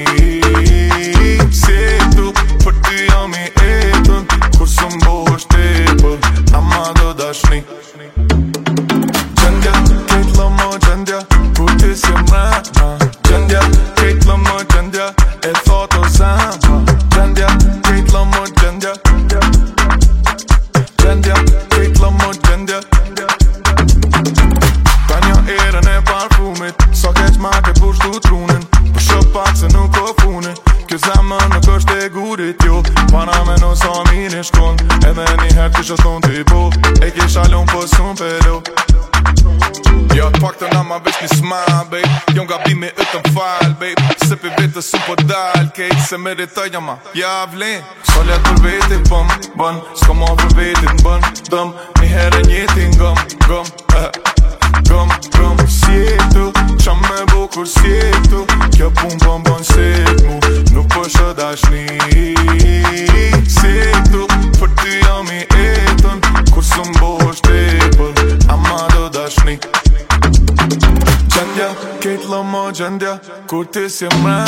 Si tu për ty jam I etën Kur së mbohesh tepër Ama do dashni Gjendja, kejt lë më gjendja Kur ti si mrena Gjendja, kejt lë më gjendja E thot o zemra Gjendja, kejt lë më gjendja Gjendja, kejt lë më gjendja Tanja erën e parfumit Sa keq ma ke pushtu trunin Për shë pak se nuk o funi Kjo zemër nuk është e gurit jo Pana me në sa mini shkon Edhe njëherë të shëton t'i po E kisha lon për sun pelo Jo, pak të na ma vesh një smile, babe Jo nga bimi ëtën fall, babe Se për vetës su po dal, kejt Se meritoj një ma, ja vlen Solet për vetit pëm, bën S'ko ma për vetit bën, dëm Njëherë njëtin gëm, Si e tu, qam me bukur si e tu Kjo pun bën sit mu Nuk për shë dashni Si e tu, për ty jam I etën Kur së mbohesh tepër Ama do dashni Gjendja, kejt lë më gjendja Kur ti si mre